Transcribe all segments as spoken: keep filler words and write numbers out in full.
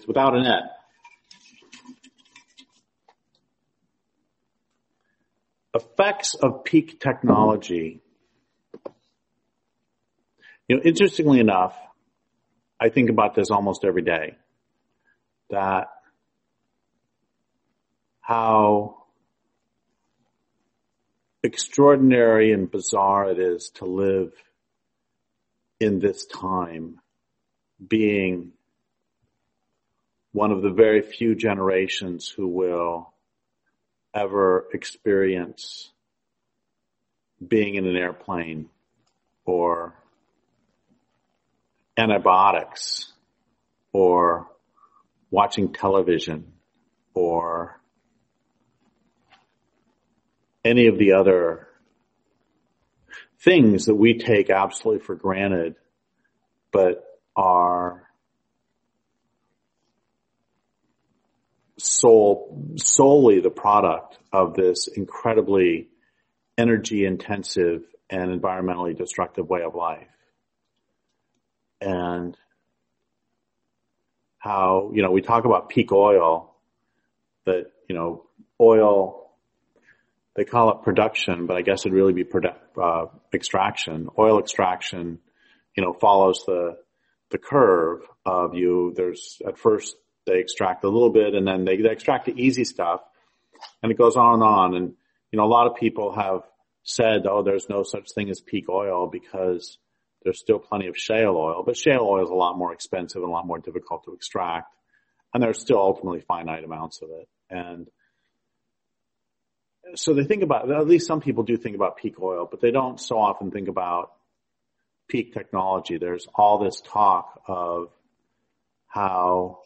It's without an N. Effects of peak technology. You know, interestingly enough, I think about this almost every day, that how extraordinary and bizarre it is to live in this time, being one of the very few generations who will ever experience being in an airplane or antibiotics or watching television or any of the other things that we take absolutely for granted, but are sole, solely the product of this incredibly energy intensive and environmentally destructive way of life. And how, you know, we talk about peak oil, that, you know, oil, they call it production, but I guess it'd really be produ- uh, extraction. Oil extraction, you know, follows the, the curve of you. There's, at first they extract a little bit and then they, they extract the easy stuff and it goes on and on. And, you know, a lot of people have said, oh, there's no such thing as peak oil because there's still plenty of shale oil, but shale oil is a lot more expensive and a lot more difficult to extract. And there's still ultimately finite amounts of it. And so they think about, at least some people do think about peak oil, but they don't so often think about peak technology. There's all this talk of how,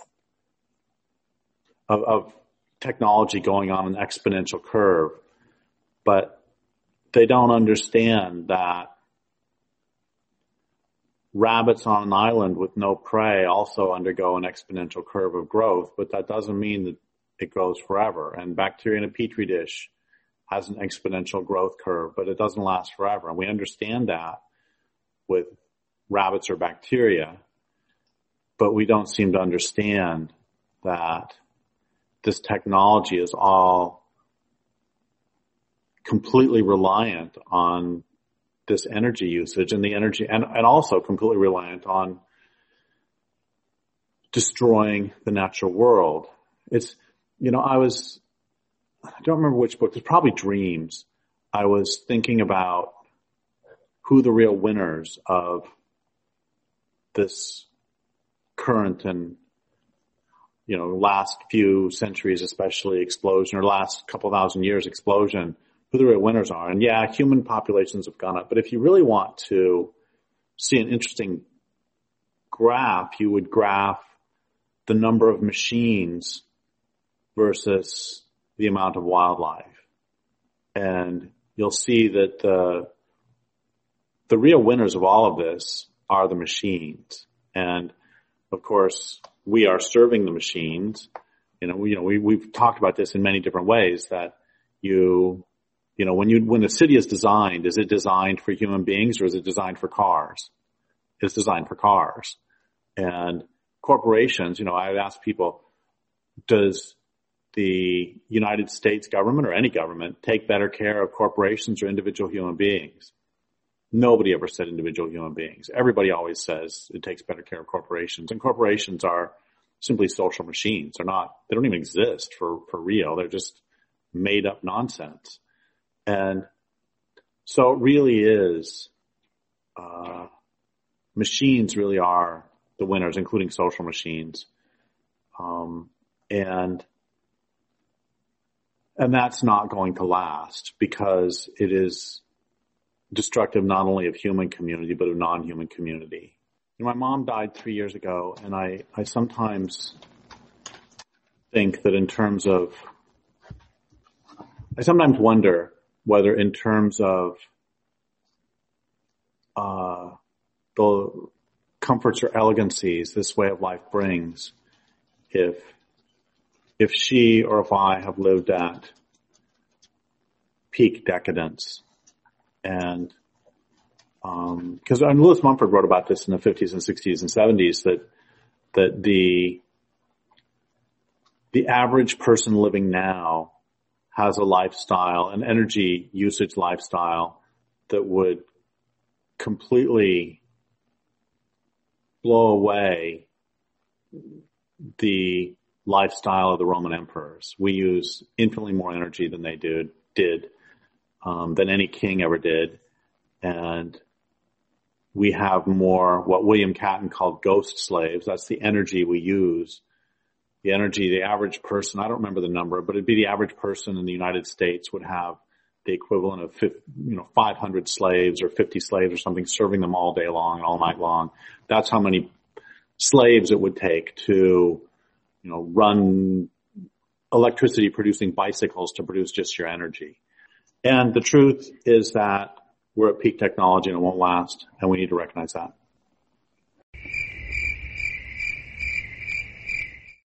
of, of technology going on an exponential curve, but they don't understand that rabbits on an island with no prey also undergo an exponential curve of growth, but that doesn't mean that it grows forever. And bacteria in a petri dish has an exponential growth curve, but it doesn't last forever. And we understand that with rabbits or bacteria, but we don't seem to understand that this technology is all completely reliant on this energy usage and the energy, and, and also completely reliant on destroying the natural world. It's, you know, I was, I don't remember which book, it's probably Dreams. I was thinking about who the real winners of this current and, you know, last few centuries, especially explosion, or last couple thousand years explosion, who the real winners are. And yeah, human populations have gone up, but if you really want to see an interesting graph, you would graph the number of machines versus the amount of wildlife. And you'll see that the, the real winners of all of this are the machines. And of course, we are serving the machines. You know, we, you know, we, we've talked about this in many different ways, that you, you know, when you, when a city is designed, is it designed for human beings or is it designed for cars? It's designed for cars. And corporations, you know, I've asked people, does the United States government or any government take better care of corporations or individual human beings? Nobody ever said individual human beings. Everybody always says it takes better care of corporations. And corporations are simply social machines. They're not, they don't even exist for, for real. They're just made up nonsense. And so it really is, uh, machines really are the winners, including social machines. Um, and, and that's not going to last because it is destructive not only of human community, but of non-human community. You know, my mom died three years ago, and I, I sometimes think that in terms of, I sometimes wonder whether in terms of, uh, the comforts or elegancies this way of life brings, if, if she or if I have lived at peak decadence. And, um, cause Lewis Mumford wrote about this in the fifties and sixties and seventies, that, that the, the average person living now has a lifestyle, an energy usage lifestyle that would completely blow away the lifestyle of the Roman emperors. We use infinitely more energy than they did, did um, than any king ever did. And we have more what William Catton called ghost slaves. That's the energy we use. The energy, the average person, I don't remember the number, but it'd be the average person in the United States would have the equivalent of, you know, five hundred slaves or fifty slaves or something, serving them all day long, all night long. That's how many slaves it would take to, you know, run electricity producing bicycles to produce just your energy. And the truth is that we're at peak technology and it won't last, and we need to recognize that.